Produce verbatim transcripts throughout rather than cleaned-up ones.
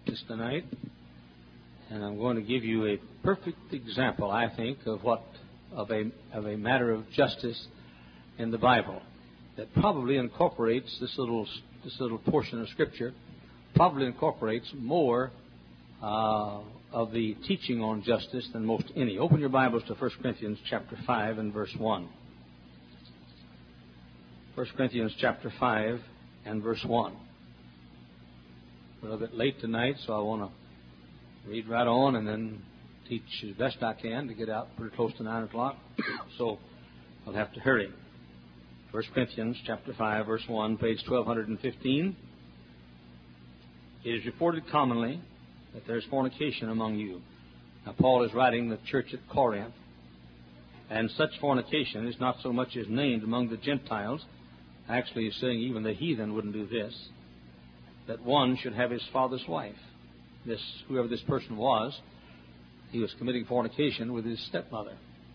this tonight, and I'm going to give you a perfect example, I think, of what of a of a matter of justice in the Bible that probably incorporates this little this little portion of Scripture, probably incorporates more uh, of the teaching on justice than most any. Open your Bibles to First Corinthians chapter five and verse one. First Corinthians chapter five and verse one. We're a little bit late tonight, so I want to read right on and then teach as best I can to get out pretty close to nine o'clock. So I'll have to hurry. First Corinthians chapter five, verse one, page twelve fifteen. It is reported commonly that there is fornication among you. Now, Paul is writing the church at Corinth, and such fornication is not so much as named among the Gentiles. Actually, he's saying even the heathen wouldn't do this, that one should have his father's wife. This, whoever this person was, he was committing fornication with his stepmother.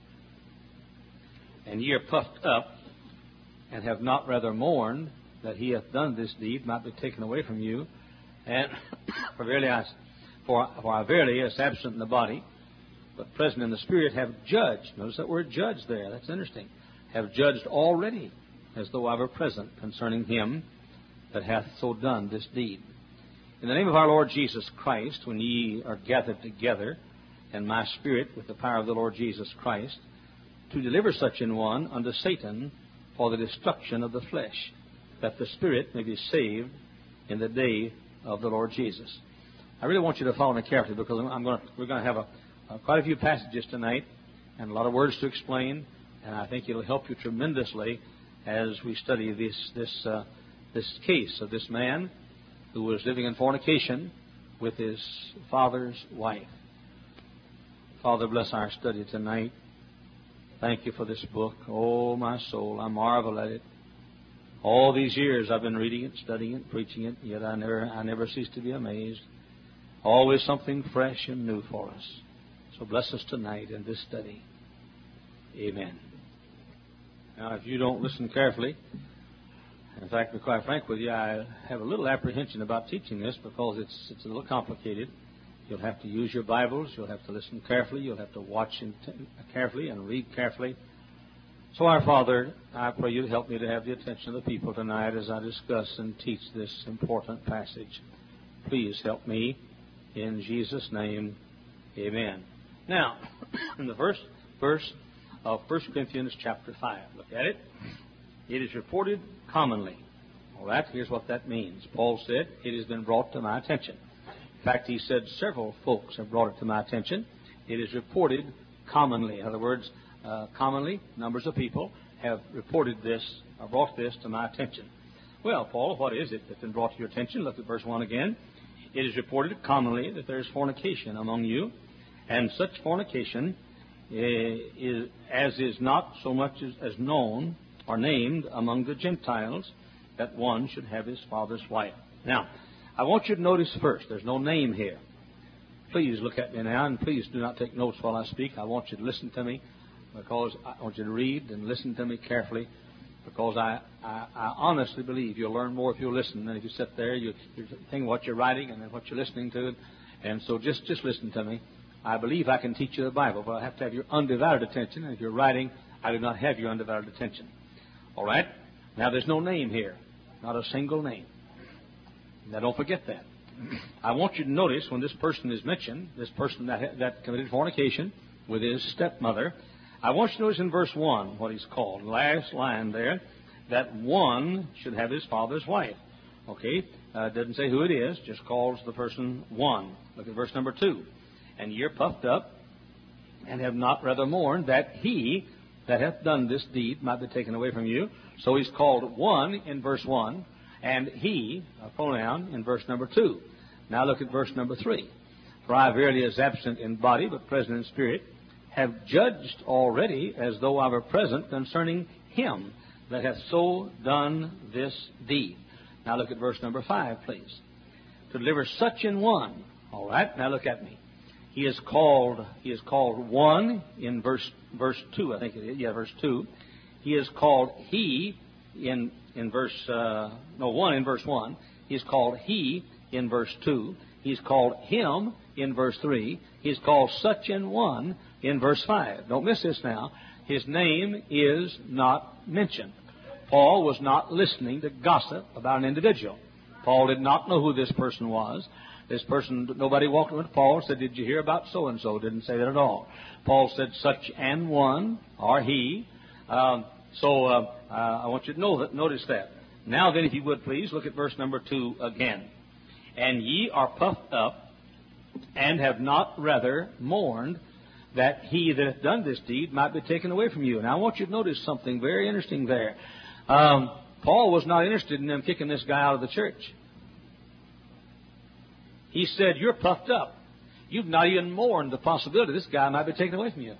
And ye are puffed up, and have not rather mourned that he hath done this deed, might be taken away from you. And for verily I, for, for I verily, as absent in the body, but present in the spirit, have judged. Notice that word judged there. That's interesting. Have judged already, as though I were present, concerning him that hath so done this deed. In the name of our Lord Jesus Christ, when ye are gathered together in my spirit with the power of the Lord Jesus Christ, to deliver such an one unto Satan for the destruction of the flesh, that the spirit may be saved in the day of the Lord Jesus. I really want you to follow me carefully, because I'm going to, we're going to have a, a, quite a few passages tonight and a lot of words to explain, and I think it'll help you tremendously as we study this this uh, this case of this man who was living in fornication with his father's wife. Father, bless our study tonight. Thank you for this book. Oh, my soul, I marvel at it. All these years I've been reading it, studying it, preaching it, yet I never I never cease to be amazed. Always something fresh and new for us. So bless us tonight in this study. Amen. Now, if you don't listen carefully, in fact, to be quite frank with you, I have a little apprehension about teaching this because it's it's a little complicated. You'll have to use your Bibles. You'll have to listen carefully. You'll have to watch carefully and read carefully. So, our Father, I pray you to help me to have the attention of the people tonight as I discuss and teach this important passage. Please help me. In Jesus' name, amen. Now, in the first verse of First Corinthians chapter five, look at it. It is reported commonly. All right, here's what that means. Paul said, it has been brought to my attention. In fact, he said several folks have brought it to my attention. It is reported commonly. In other words, uh, commonly, numbers of people have reported this, or brought this to my attention. Well, Paul, what is it that's been brought to your attention? Look at verse one again. It is reported commonly that there is fornication among you, and such fornication uh, is, as is not so much as, as known or named among the Gentiles, that one should have his father's wife. Now, I want you to notice first, there's no name here. Please look at me now, and please do not take notes while I speak. I want you to listen to me, because I want you to read and listen to me carefully, because I, I, I honestly believe you'll learn more if you listen than if you sit there. You, you're thinking what you're writing and then what you're listening to. And so just, just listen to me. I believe I can teach you the Bible, but I have to have your undivided attention. And if you're writing, I do not have your undivided attention. All right? Now, there's no name here. Not a single name. Now, don't forget that. I want you to notice when this person is mentioned, this person that, that committed fornication with his stepmother, I want you to notice in verse one what he's called. Last line there, that one should have his father's wife. Okay? Uh, doesn't say who it is, just calls the person one. Look at verse number two. And ye are puffed up, and have not rather mourned that he that hath done this deed might be taken away from you. So he's called one in verse one, and he, a pronoun, in verse number two. Now look at verse number three. For I verily is absent in body, but present in spirit, have judged already, as though I were present, concerning him that hath so done this deed. Now look at verse number five, please. To deliver such an one. All right, now look at me. He is called, he is called one in verse verse two, I think it is. Yeah, verse two. He is called he in in verse uh, no one in verse one. He is called he in verse two. He's called him in verse three. He's called such an one in verse five. Don't miss this now. His name is not mentioned. Paul was not listening to gossip about an individual. Paul did not know who this person was. This person, nobody walked up to Paul and said, "Did you hear about so-and-so?" Didn't say that at all. Paul said, "Such an one," or he. Um, so uh, uh, I want you to know that. Notice that. Now then, if you would please, look at verse number two again. "And ye are puffed up, and have not rather mourned, that he that hath done this deed might be taken away from you." Now I want you to notice something very interesting there. Um, Paul was not interested in them kicking this guy out of the church. He said, "You're puffed up. You've not even mourned the possibility this guy might be taken away from you."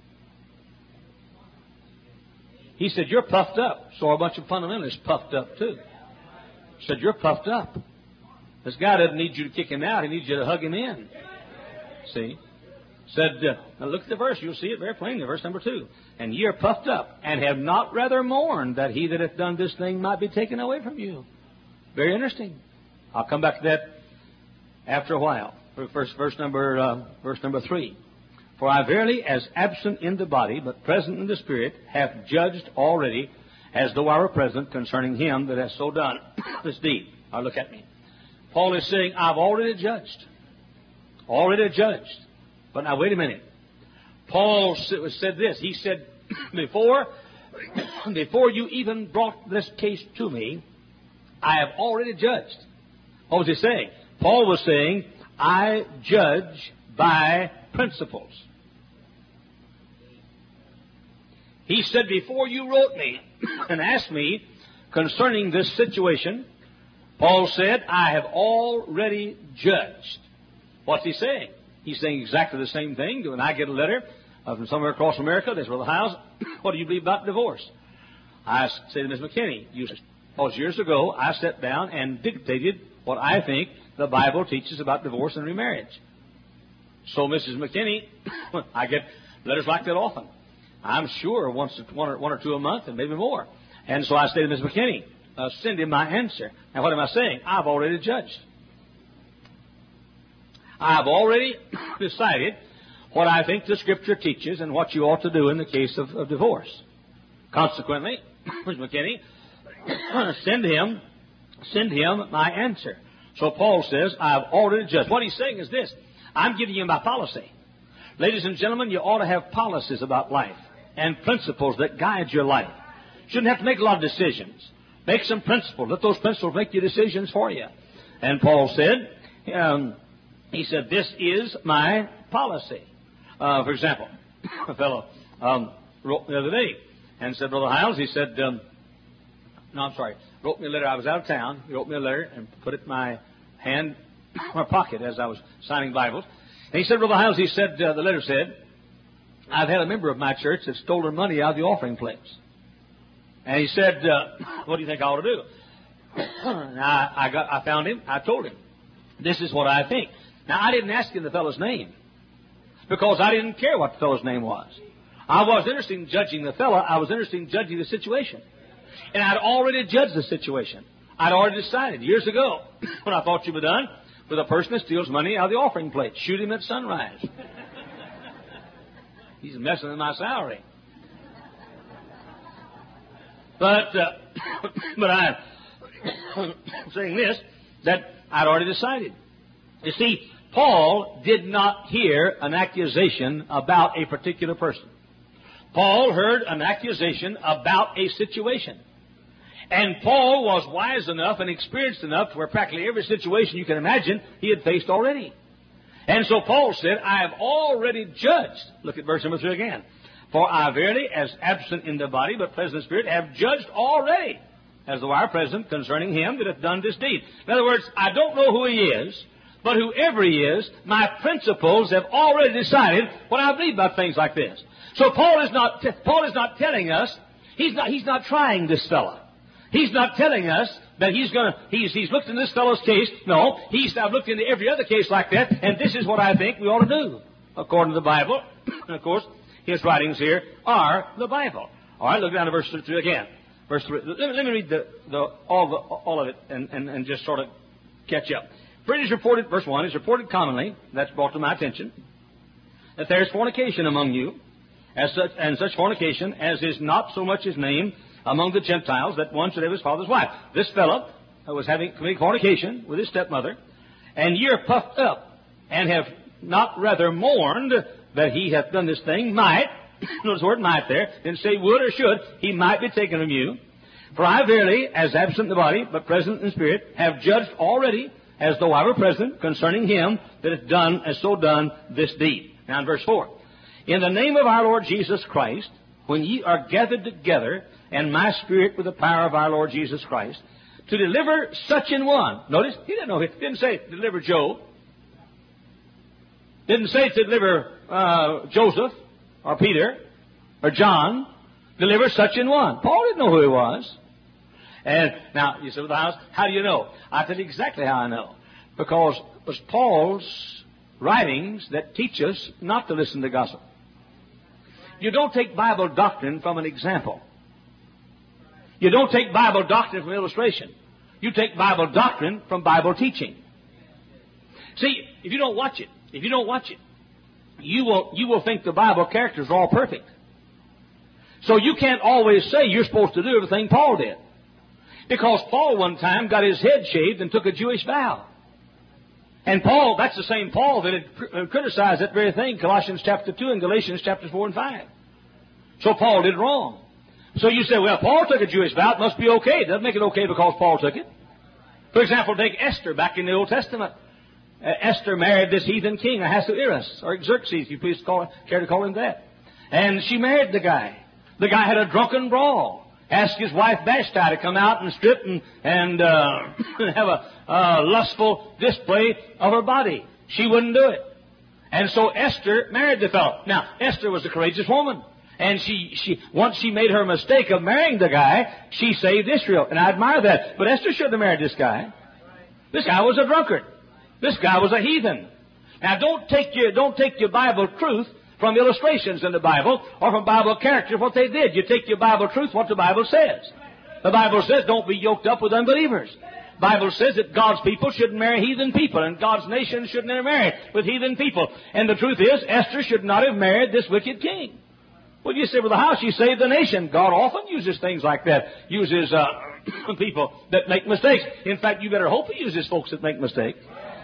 He said, "You're puffed up." So a bunch of fundamentalists puffed up too. He said, "You're puffed up. This guy doesn't need you to kick him out. He needs you to hug him in." See? Said, uh, now look at the verse. You'll see it very plainly. Verse number two. "And ye are puffed up, and have not rather mourned, that he that hath done this thing might be taken away from you." Very interesting. I'll come back to that after a while. First, verse number, uh, verse number three. "For I verily, as absent in the body, but present in the spirit, have judged already, as though I were present, concerning him that hath so done this deed." Now look at me. Paul is saying, I've already judged. Already judged. But now wait a minute. Paul said this. He said, before, before you even brought this case to me, I have already judged. What was he saying? Paul was saying, I judge by principles. He said, before you wrote me and asked me concerning this situation, Paul said, I have already judged. What's he saying? He's saying exactly the same thing. When I get a letter uh, from somewhere across America, this Brother Hiles, what do you believe about divorce? I say to Miss McKinney, you, because years ago I sat down and dictated what I think the Bible teaches about divorce and remarriage. So Missus McKinney, I get letters like that often. I'm sure once, one or, one or two a month and maybe more. And so I say to Miss McKinney, uh, send him my answer. Now what am I saying? I've already judged. I've already decided what I think the Scripture teaches and what you ought to do in the case of, of divorce. Consequently, Miss McKinney, send him, send him my answer. So Paul says, I've already judged. What he's saying is this. I'm giving you my policy. Ladies and gentlemen, you ought to have policies about life and principles that guide your life. Shouldn't have to make a lot of decisions. Make some principles. Let those principles make your decisions for you. And Paul said, um, he said, this is my policy. Uh, for example, a fellow um, wrote me the other day and said, Brother Hiles, he said, um, no, I'm sorry, wrote me a letter. I was out of town. He wrote me a letter and put it in my hand, my pocket as I was signing Bibles. And he said, Brother Hiles, he said, uh, the letter said, I've had a member of my church that stole their money out of the offering plates. And he said, uh, what do you think I ought to do? And I, I, got, I found him. I told him, this is what I think. Now, I didn't ask him the fellow's name because I didn't care what the fellow's name was. I wasn't interested in judging the fellow. I was interested in judging the situation. And I'd already judged the situation. I'd already decided years ago what I thought you were done with a person that steals money out of the offering plate. Shoot him at sunrise. He's messing with my salary. But, uh, but I'm saying this, that I'd already decided. You see, Paul did not hear an accusation about a particular person. Paul heard an accusation about a situation. And Paul was wise enough and experienced enough to where practically every situation you can imagine he had faced already. And so Paul said, I have already judged. Look at verse number three again. For I verily, as absent in the body, but present in the spirit, have judged already, as though I were present, concerning him that hath done this deed. In other words, I don't know who he is, but whoever he is, my principles have already decided what I believe about things like this. So Paul is not, Paul is not telling us, he's not, he's not trying this fellow. He's not telling us that he's going to, he's, he's looked in this fellow's case. No, he's, I've looked into every other case like that, and this is what I think we ought to do, according to the Bible. And of course, his writings here are the Bible. All right, look down to verse three again. Verse three. Let me, let me read the, the, all, the, all of it and, and, and just sort of catch up. For it is reported, verse one, is reported commonly, that's brought to my attention, that there is fornication among you, as such, and such fornication as is not so much as named among the Gentiles, that one should have his father's wife. This fellow was having committing fornication with his stepmother, and ye are puffed up, and have not rather mourned that he hath done this thing, might, notice the word might there, didn't say would or should, he might be taken from you. For I verily, as absent in the body, but present in spirit, have judged already, as though I were present, concerning him that hath done, as so done, this deed. Now in verse four. In the name of our Lord Jesus Christ, when ye are gathered together, and my spirit with the power of our Lord Jesus Christ, to deliver such an one. Notice, he didn't know, he didn't say deliver Job. Didn't say to deliver uh, Joseph, or Peter, or John. Deliver such an one. Paul didn't know who he was. And now, you say, well, how, how do you know? I tell you exactly how I know. Because it was Paul's writings that teach us not to listen to gossip. You don't take Bible doctrine from an example. You don't take Bible doctrine from illustration. You take Bible doctrine from Bible teaching. See, if you don't watch it, if you don't watch it, you will, you will think the Bible characters are all perfect. So you can't always say you're supposed to do everything Paul did. Because Paul one time got his head shaved and took a Jewish vow. And Paul, that's the same Paul that had criticized that very thing, Colossians chapter two and Galatians chapters four and five. So Paul did wrong. So you say, well, Paul took a Jewish vow, it must be okay. It doesn't make it okay because Paul took it. For example, take Esther back in the Old Testament. Uh, Esther married this heathen king, Ahasuerus, or Xerxes, if you please call, care to call him that. And she married the guy. The guy had a drunken brawl. Asked his wife Vashti to come out and strip and, and uh, have a uh, lustful display of her body. She wouldn't do it. And so Esther married the fellow. Now, Esther was a courageous woman. And she, she, once she made her mistake of marrying the guy, she saved Israel. And I admire that. But Esther shouldn't have married this guy. This guy was a drunkard. This guy was a heathen. Now, don't take your, don't take your Bible truth from illustrations in the Bible or from Bible character, what they did. You take your Bible truth, what the Bible says. The Bible says don't be yoked up with unbelievers. The Bible says that God's people shouldn't marry heathen people, and God's nation shouldn't intermarry with heathen people. And the truth is, Esther should not have married this wicked king. Well, you say, well, how she saved the nation? God often uses things like that. Uses uh, people that make mistakes. In fact, you better hope He uses folks that make mistakes.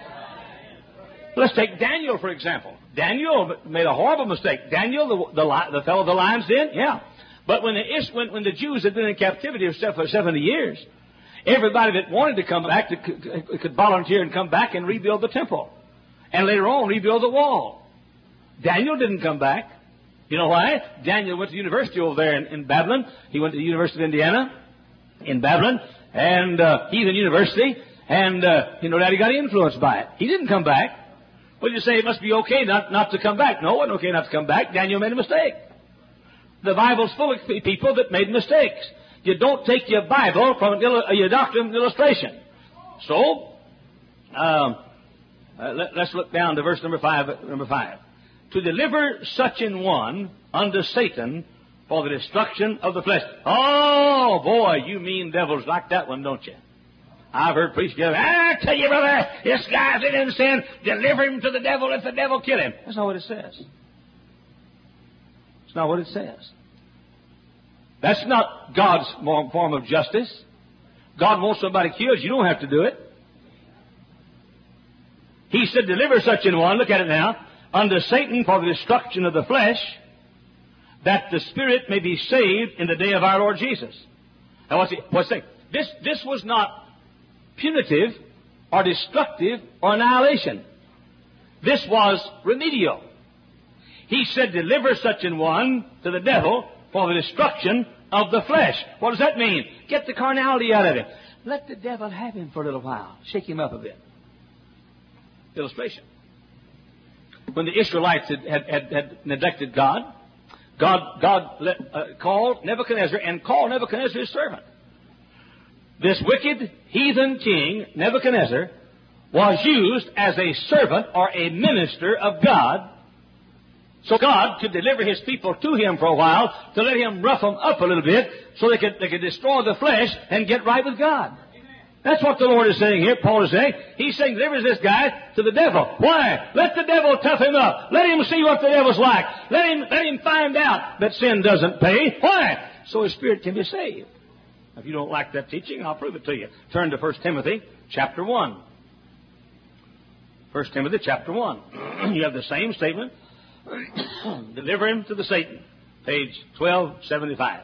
Let's take Daniel, for example. Daniel made a horrible mistake. Daniel, the, the, the fellow of the lion's den, yeah. But when the, when, when the Jews had been in captivity for seventy years, everybody that wanted to come back to, could, could volunteer and come back and rebuild the temple. And later on, rebuild the wall. Daniel didn't come back. You know why? Daniel went to university over there in, in Babylon. He went to the University of Indiana in Babylon, and uh, heathen university, and uh, you know that he got influenced by it. He didn't come back. Well, you say it must be okay not, not to come back. No, it wasn't okay not to come back. Daniel made a mistake. The Bible's full of people that made mistakes. You don't take your Bible from an illu- your doctrine from illustration. So, um, uh, let, let's look down to verse number five. Number five. To deliver such an one unto Satan for the destruction of the flesh. Oh, boy, you mean devils like that one, don't you? I've heard preachers go, I tell you, brother, this guy's in sin. Deliver him to the devil, let the devil kill him. That's not what it says. It's not what it says. That's not God's form of justice. God wants somebody killed. You don't have to do it. He said, deliver such an one, look at it now, unto Satan for the destruction of the flesh, that the spirit may be saved in the day of our Lord Jesus. Now what's he, what's he saying? This, this was not punitive or destructive or annihilation. This was remedial. He said, deliver such an one to the devil for the destruction of the flesh. What does that mean? Get the carnality out of him. Let the devil have him for a little while. Shake him up a bit. Illustration. When the Israelites had, had, had, had neglected God, God, God let, uh, called Nebuchadnezzar and called Nebuchadnezzar his servant. This wicked heathen king, Nebuchadnezzar, was used as a servant or a minister of God, so God could deliver His people to him for a while, to let him rough them up a little bit, so they could, they could destroy the flesh and get right with God. That's what the Lord is saying here. Paul is saying, He's saying, delivers this guy to the devil. Why? Let the devil tough him up. Let him see what the devil's like. Let him, let him find out that sin doesn't pay. Why? So his spirit can be saved. If you don't like that teaching, I'll prove it to you. Turn to First Timothy chapter one. First Timothy chapter one. You have the same statement. Deliver him to the Satan. Page twelve seventy-five.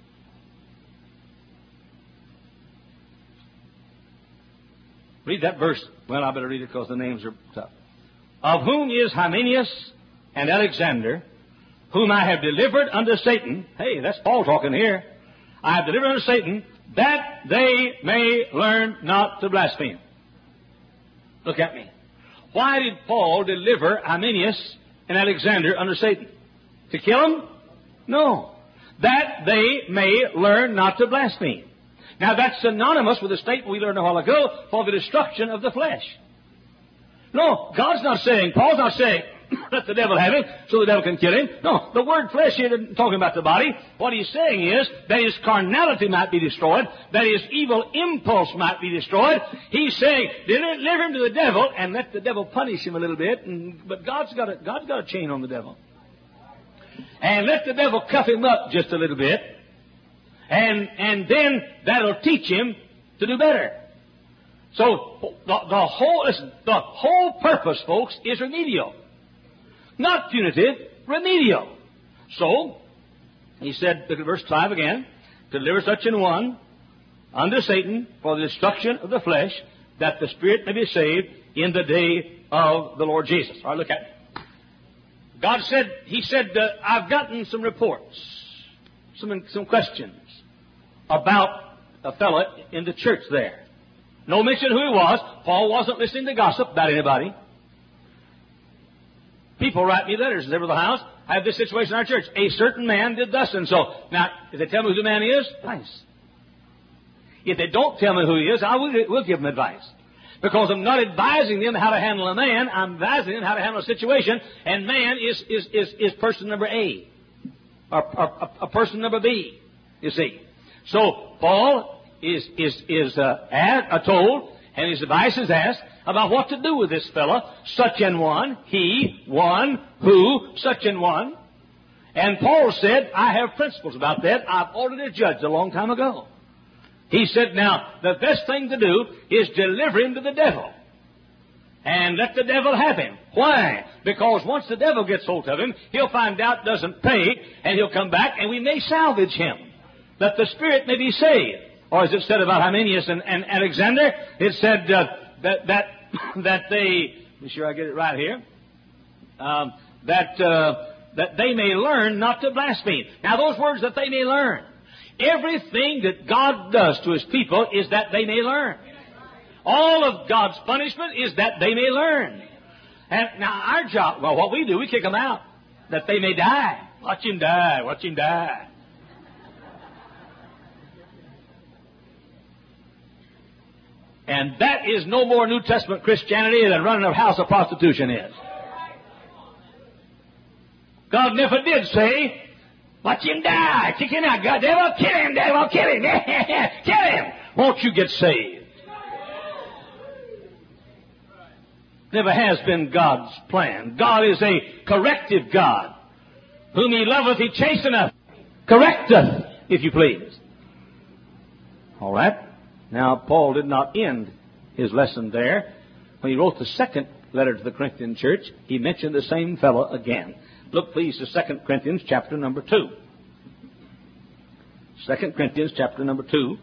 Read that verse. Well, I better read it because the names are tough. Of whom is Hymenaeus and Alexander, whom I have delivered unto Satan. Hey, that's Paul talking here. I have delivered unto Satan, that they may learn not to blaspheme. Look at me. Why did Paul deliver Hymenaeus and Alexander unto Satan? To kill them? No. That they may learn not to blaspheme. Now that's synonymous with the statement we learned a while ago for the destruction of the flesh. No, God's not saying, Paul's not saying, let the devil have him so the devil can kill him. No, the word flesh here isn't talking about the body. What he's saying is that his carnality might be destroyed, that his evil impulse might be destroyed. He's saying, deliver him to the devil and let the devil punish him a little bit. And, but God's got a, God's got a chain on the devil. And let the devil cuff him up just a little bit. And, and then that'll teach him to do better. So the, the whole, listen, the whole purpose, folks, is remedial. Not punitive, remedial. So, he said, look at verse five again, deliver such an one unto Satan for the destruction of the flesh, that the spirit may be saved in the day of the Lord Jesus. All right, look at it. God said, He said, uh, I've gotten some reports, some, some questions about a fellow in the church there. No mention who he was. Paul wasn't listening to gossip about anybody. People write me letters over the house. I have this situation in our church. A certain man did thus and so. Now, if they tell me who the man is, nice. If they don't tell me who he is, I will, will give them advice. Because I'm not advising them how to handle a man. I'm advising them how to handle a situation. And man is, is, is, is person number A. Or, or, or person number B, you see. So, Paul is, is, is uh, asked, uh, told, and his advice is asked, about what to do with this fellow, such an one, he, one, who, such an one. And Paul said, I have principles about that. I've ordered a judge a long time ago. He said, now, the best thing to do is deliver him to the devil. And let the devil have him. Why? Because once the devil gets hold of him, he'll find out it doesn't pay, and he'll come back, and we may salvage him, that the spirit may be saved. Or as it said about Hymenaeus and, and Alexander, it said uh, that that that they, be sure I get it right here, um, that uh, that they may learn not to blaspheme. Now those words, that they may learn. Everything that God does to His people is that they may learn. All of God's punishment is that they may learn. And now our job, well, what we do, we kick them out, that they may die. Watch him die, watch him die. And that is no more New Testament Christianity than running a house of prostitution is. God never did say, watch him die, kick him out, God, devil, kill him, devil, kill him, kill him. Won't you get saved? Never has been God's plan. God is a corrective God. Whom He loveth, He chasteneth, correcteth, if you please. All right. Now, Paul did not end his lesson there. When he wrote the second letter to the Corinthian church, he mentioned the same fellow again. Look, please, to Second Corinthians chapter number two. Second Corinthians chapter number two.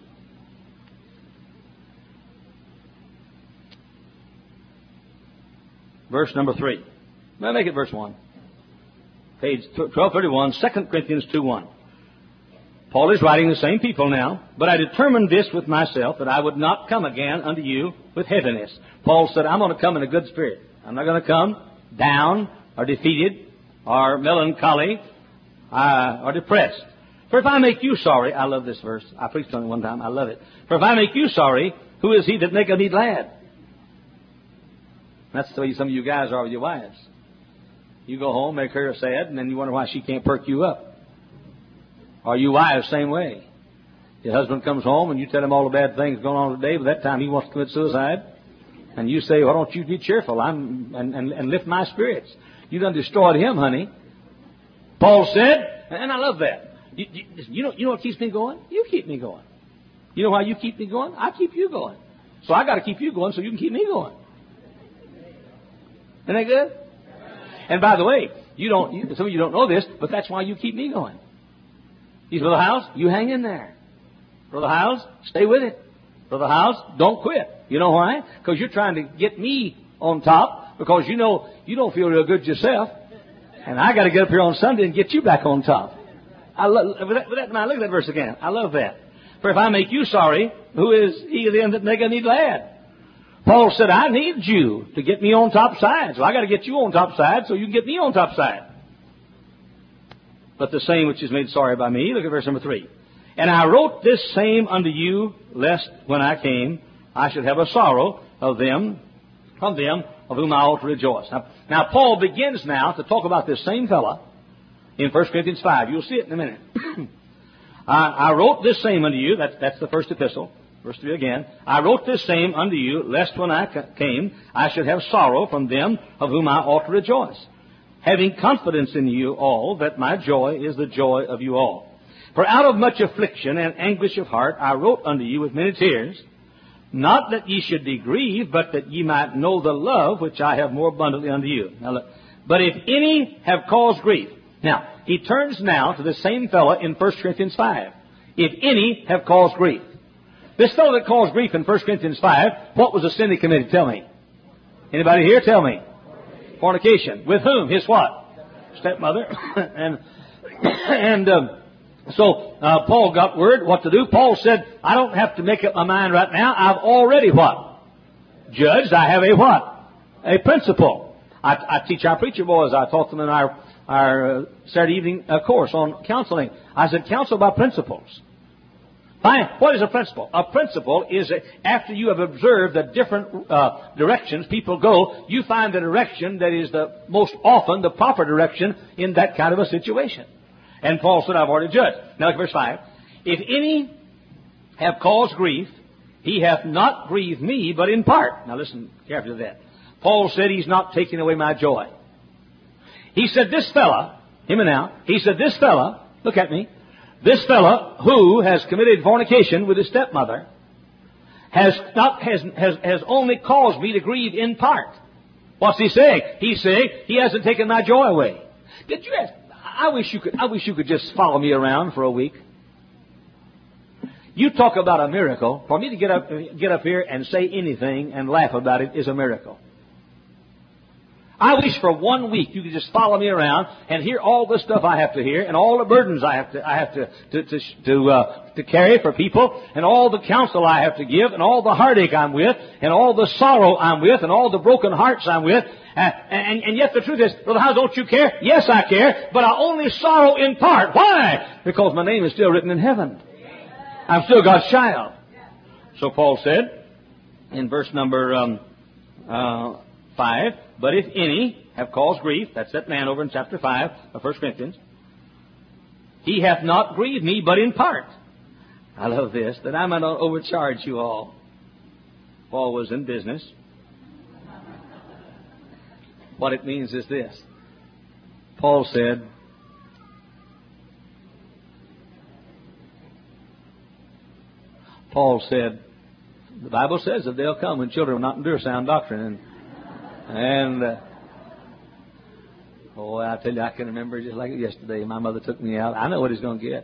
Verse number three. Now make it verse one. Page twelve thirty-one, Second Corinthians two one. Paul is writing the same people now, but I determined this with myself, that I would not come again unto you with heaviness. Paul said, I'm going to come in a good spirit. I'm not going to come down or defeated or melancholy uh, or depressed. For if I make you sorry, I love this verse. I preached on it one time. I love it. For if I make you sorry, who is he that maketh me glad? That's the way some of you guys are with your wives. You go home, make her sad, and then you wonder why she can't perk you up. Or you wives, same way. Your husband comes home and you tell him all the bad things going on today, but that time he wants to commit suicide. And you say, why don't you be cheerful I'm, and, and, and lift my spirits? You done destroyed him, honey. Paul said, and I love that. You, you, you, know, you know what keeps me going? You keep me going. You know why you keep me going? I keep you going. So I got to keep you going so you can keep me going. Isn't that good? And by the way, you don't. You, some of you don't know this, but that's why you keep me going. You say, Brother Howes, you hang in there. Brother Howes, stay with it. Brother Howes, don't quit. You know why? Because you're trying to get me on top because you know you don't feel real good yourself. And I got to get up here on Sunday and get you back on top. I love that. Now look at that verse again. I love that. For if I make you sorry, who is he then that maketh me glad? Paul said, I need you to get me on top side. So I got to get you on top side so you can get me on top side. But the same which is made sorry by me, look at verse number three. And I wrote this same unto you, lest when I came, I should have a sorrow of them, from them of whom I ought to rejoice. Now, now Paul begins now to talk about this same fella in First Corinthians five. You'll see it in a minute. I, I wrote this same unto you, that's, that's the first epistle. Verse three again. I wrote this same unto you, lest when I came, I should have sorrow from them of whom I ought to rejoice. Having confidence in you all, that my joy is the joy of you all. For out of much affliction and anguish of heart I wrote unto you with many tears, not that ye should be grieved, but that ye might know the love which I have more abundantly unto you. Now look. But if any have caused grief. Now, he turns now to the same fellow in First Corinthians five. If any have caused grief. This fellow that caused grief in First Corinthians five, what was the sin he committed? Tell me. Anybody here? Tell me. Fornication. With whom? His what? Stepmother. and and um, so uh, Paul got word what to do. Paul said, I don't have to make up my mind right now. I've already what? Judged. I have a what? A principle. I, I teach our preacher boys. I taught them in our, our uh, Saturday evening uh, course on counseling. I said, counsel by principles. Fine. What is a principle? A principle is a, after you have observed the different uh, directions people go, you find the direction that is the most often the proper direction in that kind of a situation. And Paul said, I've already judged. Now look at verse five. If any have caused grief, he hath not grieved me, but in part. Now listen carefully to that. Paul said he's not taking away my joy. He said this fella, him and now, he said this fella, look at me, this fella who has committed fornication with his stepmother has not has has has only caused me to grieve in part. What's he saying? He's saying he hasn't taken my joy away. Did you ask? I wish you could. I wish you could just follow me around for a week. You talk about a miracle. For me to get up get up here and say anything and laugh about it is a miracle. I wish for one week you could just follow me around and hear all the stuff I have to hear and all the burdens I have to I have to to to to, uh, to carry for people and all the counsel I have to give and all the heartache I'm with and all the sorrow I'm with and all the broken hearts I'm with. Uh, and, and yet the truth is, Brother Howes, don't you care? Yes, I care, but I only sorrow in part. Why? Because my name is still written in heaven. I'm still God's child. So Paul said in verse number um, uh, five. But if any have caused grief, that's that man over in chapter five of First Corinthians, he hath not grieved me, but in part. I love this, that I might not overcharge you all. Paul was in business. What it means is this. Paul said, Paul said, the Bible says that they'll come when children will not endure sound doctrine. And And, uh, oh, I tell you, I can remember just like yesterday. My mother took me out. I know what he's going to get.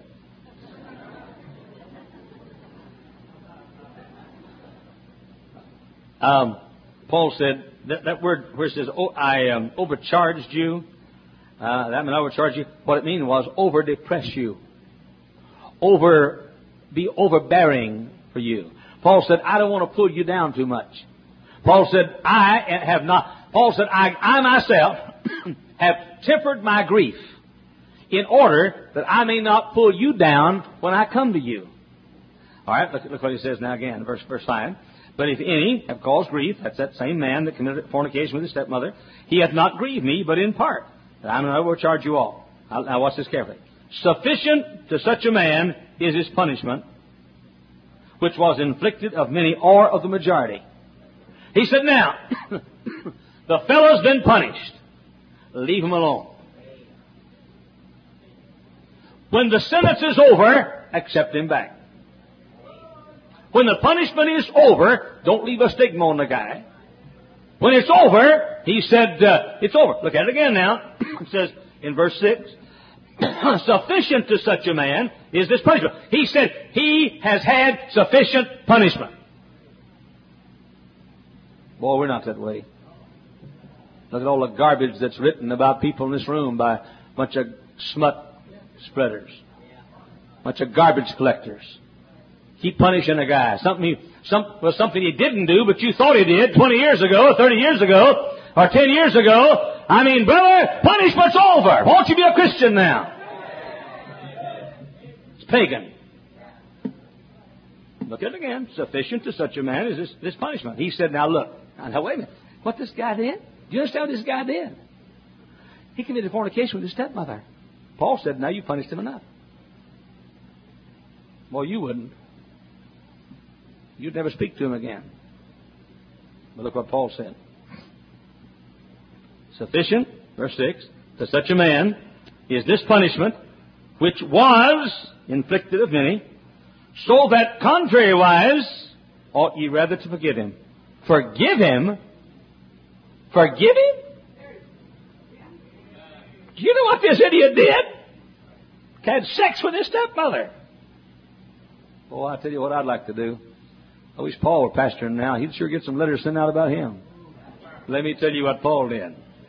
Um, Paul said, that, that word where it says, oh, I um, overcharged you, uh, that meant overcharge you. What it meant was over-depress you. Over, be overbearing for you. Paul said, I don't want to pull you down too much. Paul said, I have not, Paul said, I, I myself have tempered my grief in order that I may not pull you down when I come to you. All right, look, look what he says now again, verse, verse five. But if any have caused grief, that's that same man that committed fornication with his stepmother, he hath not grieved me, but in part. And I will overcharge you all. Now, now watch this carefully. Sufficient to such a man is his punishment, which was inflicted of many or of the majority. He said, now, the fellow's been punished. Leave him alone. When the sentence is over, accept him back. When the punishment is over, don't leave a stigma on the guy. When it's over, he said, uh, it's over. Look at it again now. It says in verse six, sufficient to such a man is this punishment. He said, he has had sufficient punishment. Boy, we're not that way. Look at all the garbage that's written about people in this room by a bunch of smut spreaders. A bunch of garbage collectors. Keep punishing a guy. Something he, some, well, something he didn't do, but you thought he did twenty years ago, or thirty years ago, or ten years ago. I mean, brother, punishment's over. Won't you be a Christian now? It's pagan. Look at it again. Sufficient to such a man is this, this punishment. He said, now look. Now, wait a minute. What this guy did? Do you understand what this guy did? He committed fornication with his stepmother. Paul said, now you punished him enough. Well, you wouldn't. You'd never speak to him again. But look what Paul said. Sufficient, verse six, to such a man is this punishment, which was inflicted of many, so that contrariwise ought ye rather to forgive him. Forgive him? Forgive him? Do you know what this idiot did? Had sex with his stepmother. Oh, I tell you what I'd like to do. I wish Paul were pastoring now. He'd sure get some letters sent out about him. Let me tell you what Paul did.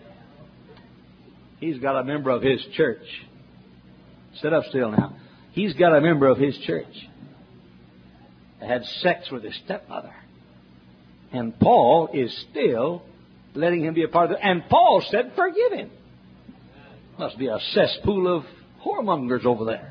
He's got a member of his church. Sit up still now. He's got a member of his church that had sex with his stepmother. And Paul is still letting him be a part of it. And Paul said, forgive him. Must be a cesspool of whoremongers over there.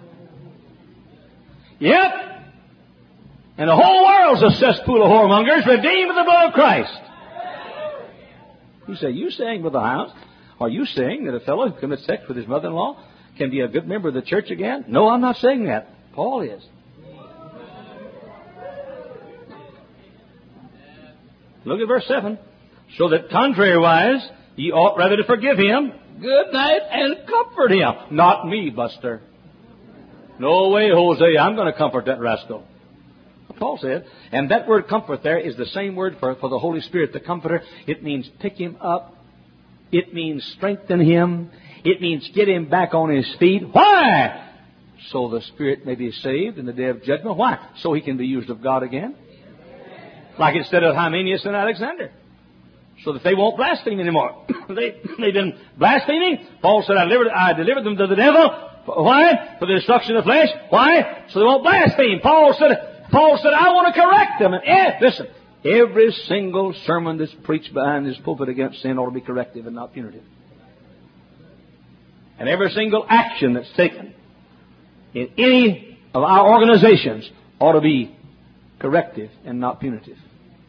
Yep. And the whole world's a cesspool of whoremongers redeemed with the blood of Christ. You say, you saying, Brother Hiles, are you saying that a fellow who commits sex with his mother-in-law can be a good member of the church again? No, I'm not saying that. Paul is. Look at verse seven. So that contrariwise, ye ought rather to forgive him, good night, and comfort him. Not me, Buster. No way, Hosea, I'm going to comfort that rascal. Paul said. And that word comfort there is the same word for, for the Holy Spirit, the Comforter. It means pick him up. It means strengthen him. It means get him back on his feet. Why? So the Spirit may be saved in the day of judgment. Why? So he can be used of God again. Like instead of Hymenaeus and Alexander. So that they won't blaspheme anymore. they, they've been blaspheming. Paul said, I delivered, I delivered them to the devil. Why? For the destruction of the flesh. Why? So they won't blaspheme. Paul said, Paul said, I want to correct them. And eh, listen, every single sermon that's preached behind this pulpit against sin ought to be corrective and not punitive. And every single action that's taken in any of our organizations ought to be corrective and not punitive.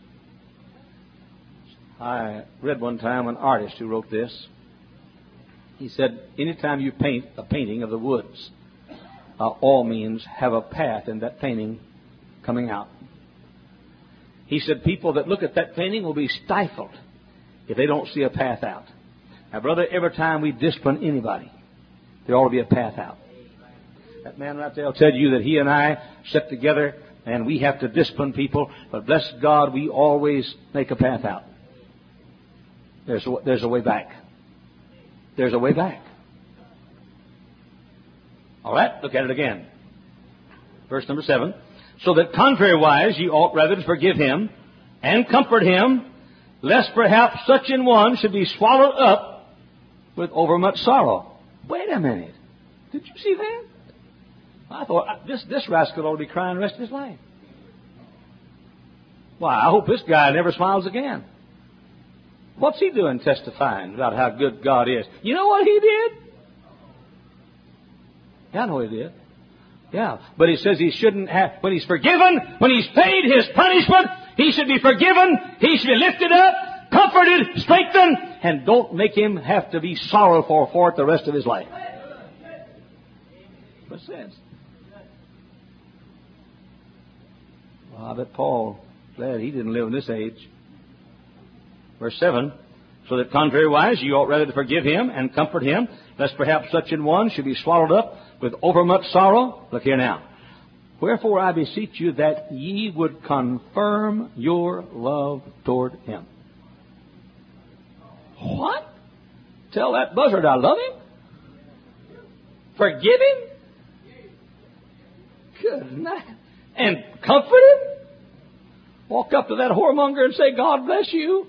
I read one time an artist who wrote this. He said, anytime you paint a painting of the woods, uh, all means have a path in that painting coming out. He said, people that look at that painting will be stifled if they don't see a path out. Now, brother, every time we discipline anybody, there ought to be a path out. That man right there will tell you that he and I sit together and we have to discipline people, but bless God, we always make a path out. There's a, there's a way back. There's a way back. All right, look at it again. Verse number seven. So that contrariwise ye ought rather to forgive him and comfort him, lest perhaps such an one should be swallowed up with overmuch sorrow. Wait a minute. Did you see that? I thought, this, this rascal ought to be crying the rest of his life. Why, I hope this guy never smiles again. What's he doing testifying about how good God is? You know what he did? Yeah, I know he did. Yeah, but he says he shouldn't have, when he's forgiven, when he's paid his punishment, he should be forgiven, he should be lifted up, comforted, strengthened, and don't make him have to be sorrowful for it the rest of his life. What it says. I bet Paul glad he didn't live in this age. Verse seven, so that contrariwise you ought rather to forgive him and comfort him, lest perhaps such an one should be swallowed up with overmuch sorrow. Look here now. Wherefore I beseech you that ye would confirm your love toward him. What? Tell that buzzard I love him? Forgive him? Good night. And comfort him? Walk up to that whoremonger and say, God bless you.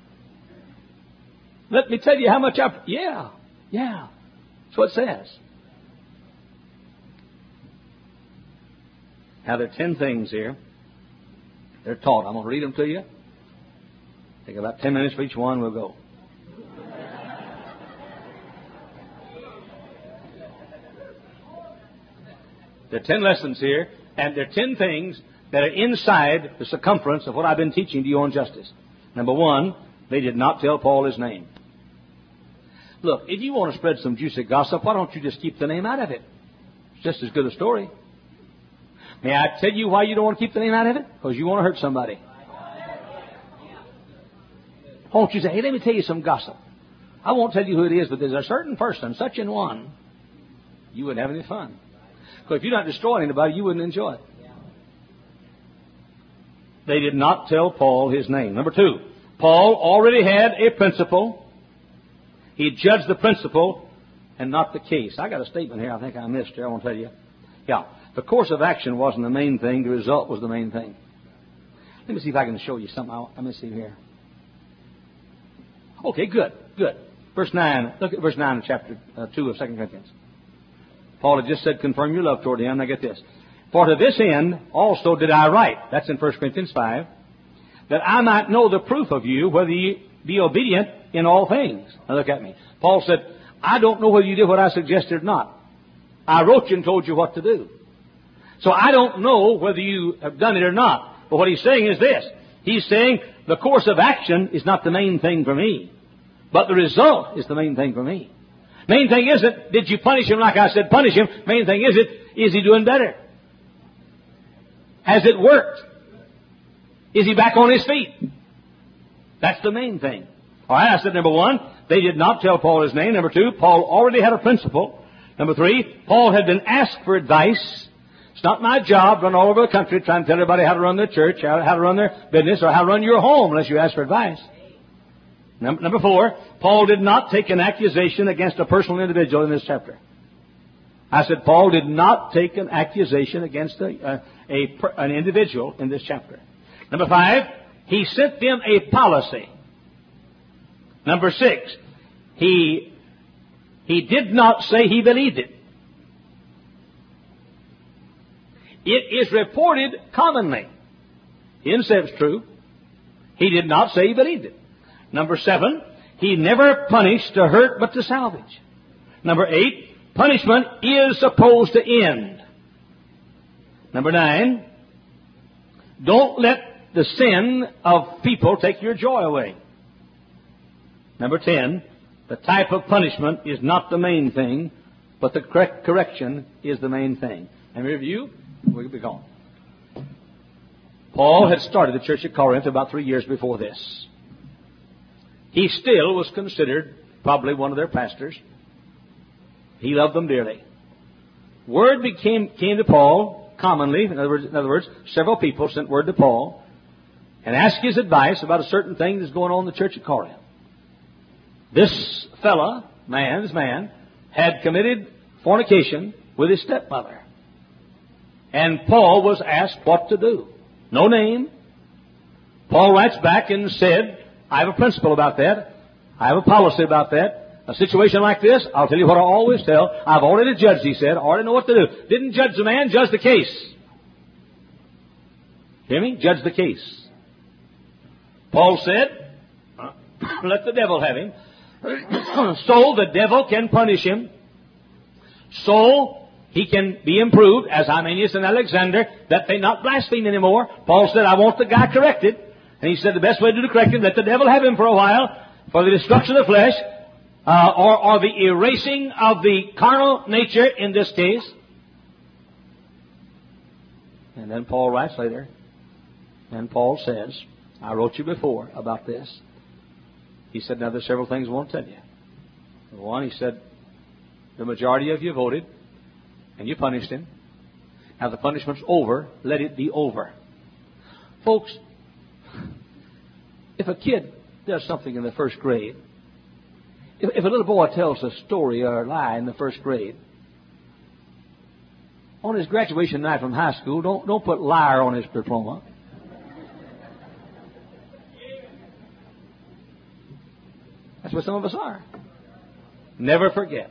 Let me tell you how much I... Yeah, yeah. That's what it says. Now, there are ten things here. They're taught. I'm going to read them to you. Take about ten minutes for each one. We'll go. There are ten lessons here, and there are ten things that are inside the circumference of what I've been teaching to you on justice. Number one, they did not tell Paul his name. Look, if you want to spread some juicy gossip, why don't you just keep the name out of it? It's just as good a story. May I tell you why you don't want to keep the name out of it? Because you want to hurt somebody. Won't you say, hey, let me tell you some gossip. I won't tell you who it is, but there's a certain person, such an one, you wouldn't have any fun. Because if you're not destroying anybody, you wouldn't enjoy it. They did not tell Paul his name. Number two, Paul already had a principle. He judged the principle and not the case. I got a statement here I think I missed here. I want to tell you. Yeah, the course of action wasn't the main thing. The result was the main thing. Let me see if I can show you something. Let me see here. Okay, good, good. Verse nine. Look at verse nine of chapter uh, two of Second Corinthians. Paul had just said, confirm your love toward him. Now get this. For to this end also did I write. That's in First Corinthians five. That I might know the proof of you, whether ye be obedient in all things. Now look at me. Paul said, I don't know whether you did what I suggested or not. I wrote you and told you what to do. So I don't know whether you have done it or not. But what he's saying is this. He's saying the course of action is not the main thing for me. But the result is the main thing for me. Main thing isn't, did you punish him like I said punish him? Main thing is it, is he doing better? Has it worked? Is he back on his feet? That's the main thing. All right, I said number one, they did not tell Paul his name. Number two, Paul already had a principle. Number three, Paul had been asked for advice. It's not my job to run all over the country trying to tell everybody how to run their church, how to run their business, or how to run your home unless you ask for advice. Number four, Paul did not take an accusation against a personal individual in this chapter. I said Paul did not take an accusation against a, uh, a an individual in this chapter. Number five, he sent them a policy. Number six, he he did not say he believed it. It is reported commonly. He didn't say it's true. He did not say he believed it. Number seven, he never punished to hurt but to salvage. Number eight, punishment is supposed to end. Number nine, don't let the sin of people take your joy away. Number ten, the type of punishment is not the main thing, but the correct correction is the main thing. And review, we'll be gone. Paul had started the church at Corinth about three years before this. He still was considered probably one of their pastors. He loved them dearly. Word became, came to Paul commonly. In other words, in other words, several people sent word to Paul and asked his advice about a certain thing that's going on in the church at Corinth. This fella, man, this man, had committed fornication with his stepmother. And Paul was asked what to do. No name. Paul writes back and said, I have a principle about that. I have a policy about that. A situation like this, I'll tell you what I always tell. I've already judged, he said. I already know what to do. Didn't judge the man, judge the case. Hear me? Judge the case. Paul said, let the devil have him. So the devil can punish him. So he can be improved, as Hymenaeus and Alexander, that they not blaspheme anymore. Paul said, I want the guy corrected. And he said the best way to do the correcting, let the devil have him for a while, for the destruction of the flesh, uh, or, or the erasing of the carnal nature in this case. And then Paul writes later, And Paul says, I wrote you before about this. He said, now there's several things I want to tell you. One, he said, the majority of you voted, and you punished him. Now the punishment's over. Let it be over. Folks, if a kid does something in the first grade, if, if a little boy tells a story or a lie in the first grade, on his graduation night from high school, don't, don't put liar on his diploma. That's what some of us are. Never forget.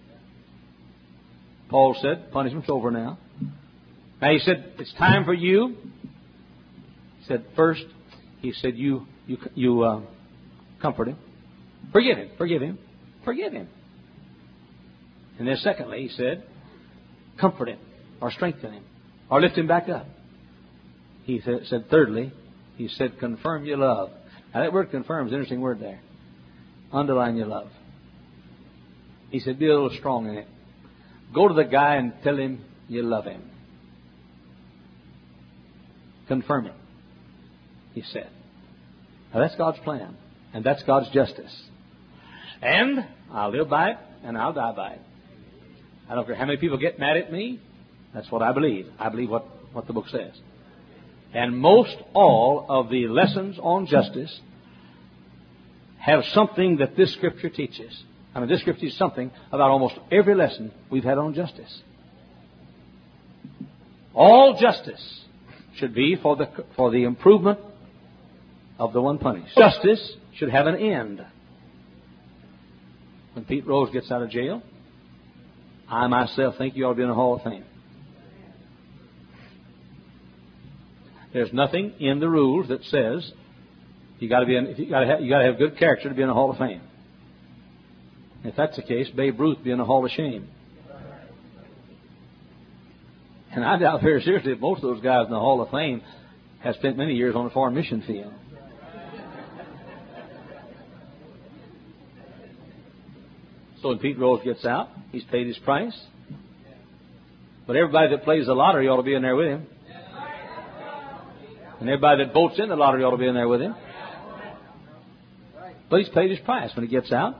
Paul said, punishment's over now. Now he said, it's time for you. He said, first, he said, you you you uh, comfort him. Forgive him. Forgive him. Forgive him. And then secondly, he said, comfort him or strengthen him or lift him back up. He th- said, thirdly, he said, confirm your love. Now that word confirm is an interesting word there. Underline your love. He said, be a little strong in it. Go to the guy and tell him you love him. Confirm it, he said. Now that's God's plan. And that's God's justice. And I'll live by it and I'll die by it. I don't care how many people get mad at me. That's what I believe. I believe what, what the book says. And most all of the lessons on justice have something that this Scripture teaches. I mean, this Scripture teaches something about almost every lesson we've had on justice. All justice should be for the for the improvement of the one punished. Justice should have an end. When Pete Rose gets out of jail, I myself think you ought to be in the Hall of Fame. There's nothing in the rules that says you got to be in, you got to have, you got to have good character to be in the Hall of Fame. If that's the case, Babe Ruth would be in the Hall of Shame. And I doubt very seriously that most of those guys in the Hall of Fame have spent many years on a foreign mission field. So when Pete Rose gets out, he's paid his price. But everybody that plays the lottery ought to be in there with him. And everybody that votes in the lottery ought to be in there with him. But he's paid his price. When he gets out,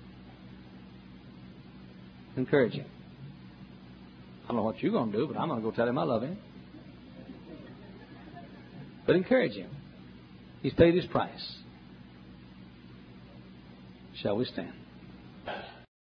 encourage him. I don't know what you're going to do, but I'm going to go tell him I love him. But encourage him. He's paid his price. Shall we stand?